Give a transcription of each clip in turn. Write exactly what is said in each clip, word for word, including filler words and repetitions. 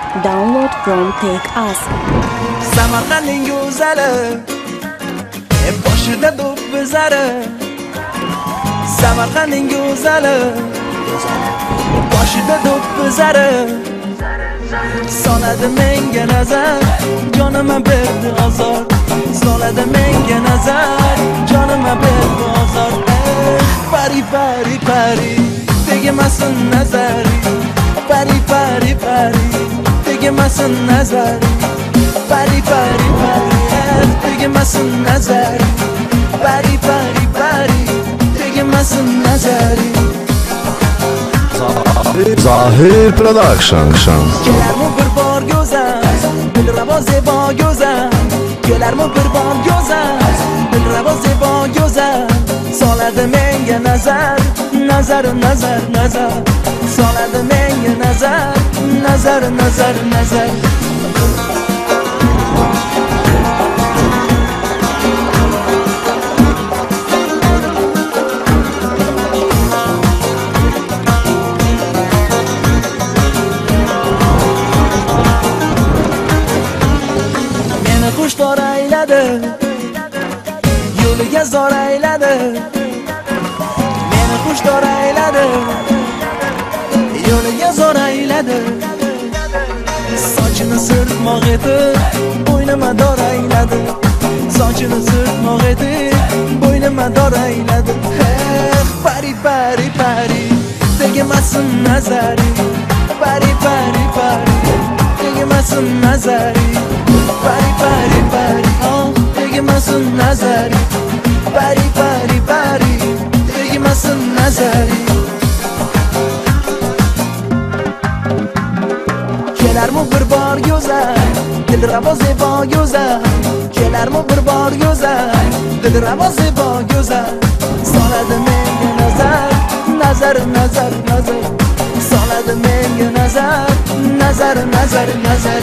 Download from Take Us. Samarqandning go'zali, e boshida do'p bizari. Samarqandning go'zali, boshida do'p bizari. Soladi menga nazar, jonima berdi ozor. Soladi menga nazar, jonima berdi ozor. Pari pari pari, tegmasin nazari. Pari pari pari, tegmasin nazari. Pari pari pari, tegmasin nazari. Pari pari pari, tegmasin nazari. Zahir Production. Kelarmi bir bor go'zal, dilrabo zebo go'zal. Kelarmi bir bor go'zal, dilrabo zebo go'zal. Soladi menga nazar, nazar nazar nazar. Soladi menga nazar, nazar nazar nazar. Xushtor ayladi, yo'liga zor ayladi. Meni xushtor ayladi, yo'liga zor ayladi. Sochini sirtmoq etib, bo'ynima dor ayladi. Sochini sirtmoq etib, bo'ynima dor ayladi. Pari pari pari, tegmasin nazari. Pari pari pari, tegmasin nazari. Pari pari pari, oh, tegmasin nazari. Pari pari pari, tegmasin nazari. Kelarmi bir bor go'zal, dilrabo zebo go'zal. Kelarmi bir bor go'zal, dilrabo zebo go'zal. Soladi menga nazar, nazar nazar nazar. Soladi menga nazar, nazar nazar nazar.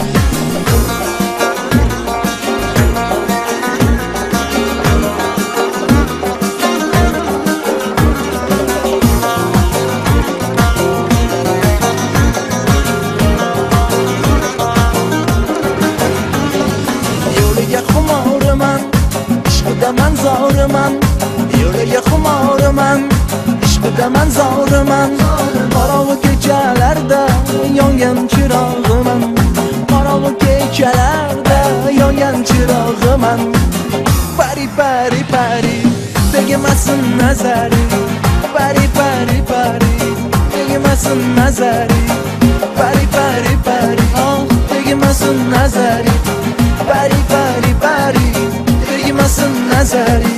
Man zo'riman, yo'liga xumoriman, ishqidaman zo'riman. Qorong'u kechalarda yongan chirog'iman. Qorong'u kechalarda yongan chirog'iman. Pari pari pari, tegmasin nazari. Pari pari pari, tegmasin nazari. Pari pari pari, oh, tegmasin nazari. Pari pari pari, tegmasin nazari.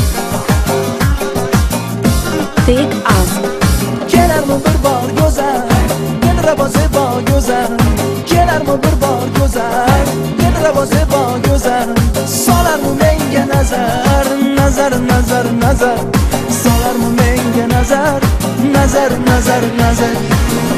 Take Us. Kelarmi bir bor go'zal, dilrabo zebo go'zal. Kelarmi bir bor go'zal, dilrabo zebo go'zal. Solarmi menga nazar, nazar nazar nazar. Solarmi menga nazar, nazar nazar nazar.